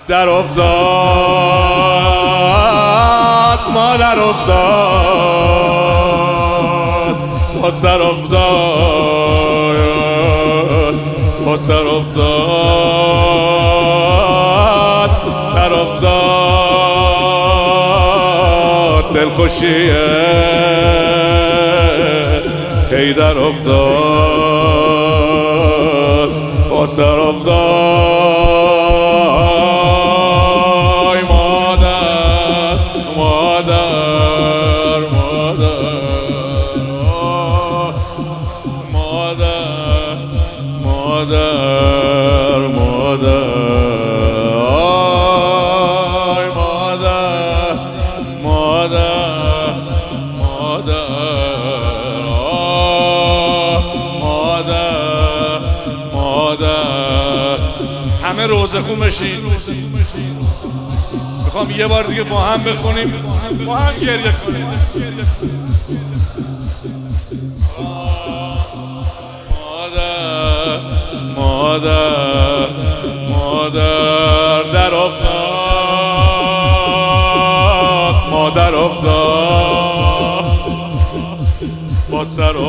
در افتاد مادر افتاد با سر افتاد با سر افتاد در افتاد دلخوشیه هی در افتاد با سر افتاد مادر مادر مادر مادر مادر همه روزه خون بشین. میخوام یه بار دیگه با هم بخونیم، با هم گریه کنیم. مادر مادر مادر در افتاد مادر افتاد با سر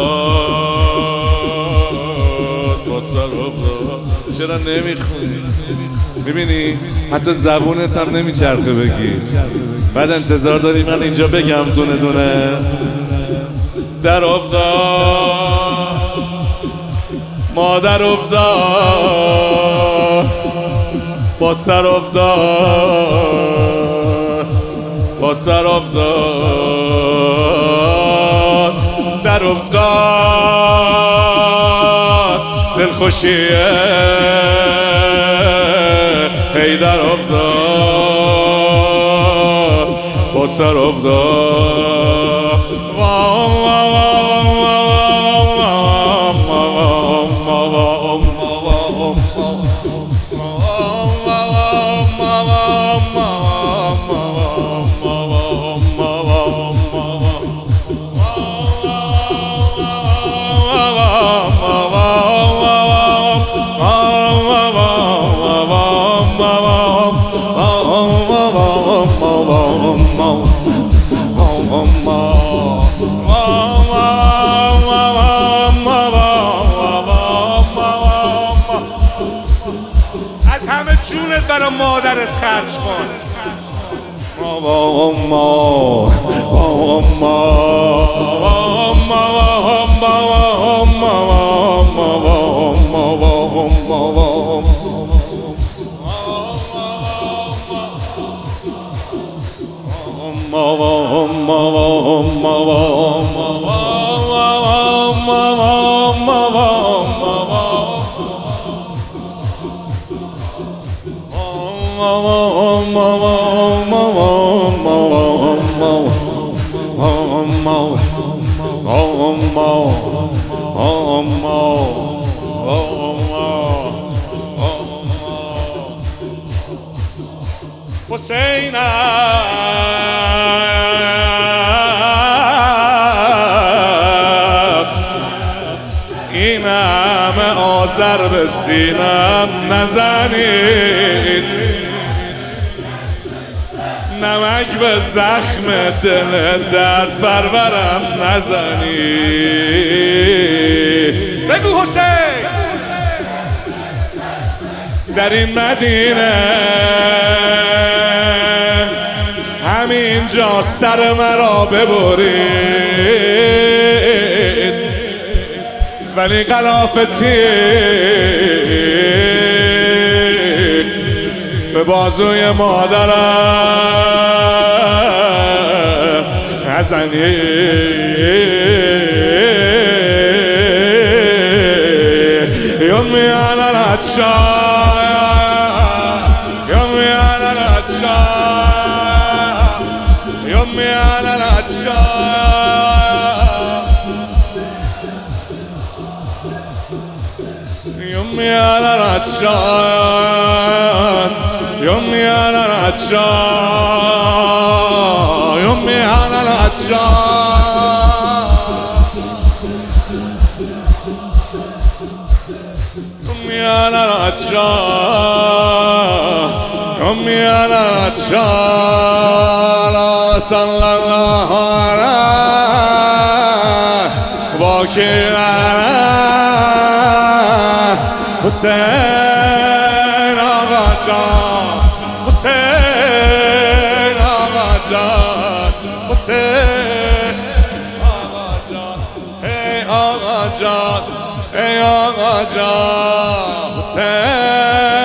افتاد با سر افتاد. چرا نمیخونی؟ میبینی؟ حتی زبونت هم نمیچرخه بگی، بعد انتظار داری من اینجا بگم دونه دونه. در افتاد مادر افتاد با سر افتاد با سر افتاد در افتاد دلخوشیه هی در افتاد با سر افتاد از همه جونت برای مادرت خرج کن. حسین این همه آذر به سینم نزنید، نمک به زخم دل درد پرورم نزنید. بگو حسین در این مدینه همینجا سر مرا ببرید، ولی قلافتی به بازوی مادرم نزنید. یومی علی العطشان یومی علی العطشان یومی علی العطشان یومی علی العطشان یومی علی العطشان یومی علی العطشان یومی علی العطشان میانت شالا صلی الله علیه با کیرانه حسین آقا جان حسین آقا جان حسین آقا جان ای آقا جان ای آقا جان حسین